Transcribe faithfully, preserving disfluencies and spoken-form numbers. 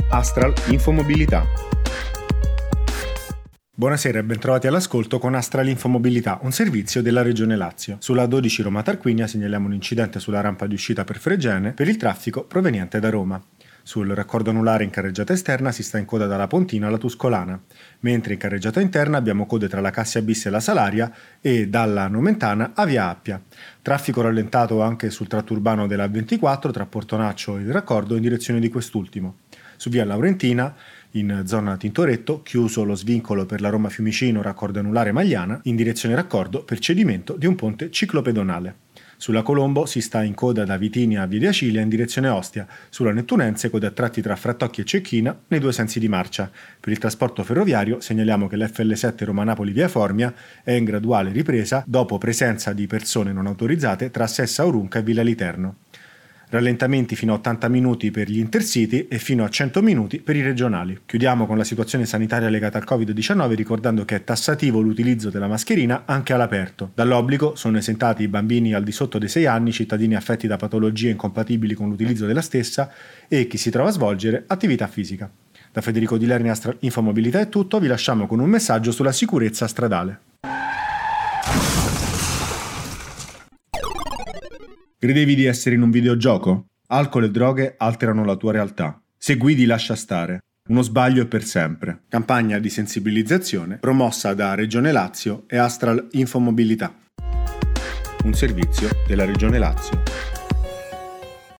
Astral Infomobilità. Buonasera e bentrovati all'ascolto con Astral Infomobilità, un servizio della Regione Lazio. Sulla dodici Roma Tarquinia segnaliamo un incidente sulla rampa di uscita per Fregene per il traffico proveniente da Roma. Sul raccordo anulare in carreggiata esterna si sta in coda dalla Pontina alla Tuscolana, mentre in carreggiata interna abbiamo code tra la Cassia Bis e la Salaria e dalla Nomentana a Via Appia. Traffico rallentato anche sul tratto urbano della A ventiquattro tra Portonaccio e il raccordo in direzione di quest'ultimo. Su Via Laurentina, in zona Tintoretto, chiuso lo svincolo per la Roma Fiumicino raccordo anulare Magliana in direzione raccordo per cedimento di un ponte ciclopedonale. Sulla Colombo si sta in coda da Vitinia a Via di Acilia in direzione Ostia, sulla Nettunense code a tratti tra Frattocchi e Cecchina nei due sensi di marcia. Per il trasporto ferroviario segnaliamo che l'F L sette Roma Napoli Via Formia è in graduale ripresa dopo presenza di persone non autorizzate tra Sessa Aurunca e Villa Literno. Rallentamenti fino a ottanta minuti per gli intercity e fino a cento minuti per i regionali. Chiudiamo con la situazione sanitaria legata al covid diciannove ricordando che è tassativo l'utilizzo della mascherina anche all'aperto. Dall'obbligo sono esentati i bambini al di sotto dei sei anni, cittadini affetti da patologie incompatibili con l'utilizzo della stessa e chi si trova a svolgere attività fisica. Da Federico Di Lerni Astral Infomobilità è tutto, vi lasciamo con un messaggio sulla sicurezza stradale. Credevi di essere in un videogioco? Alcol e droghe alterano la tua realtà. Se guidi lascia stare. Uno sbaglio è per sempre. Campagna di sensibilizzazione promossa da Regione Lazio e Astral Infomobilità. Un servizio della Regione Lazio.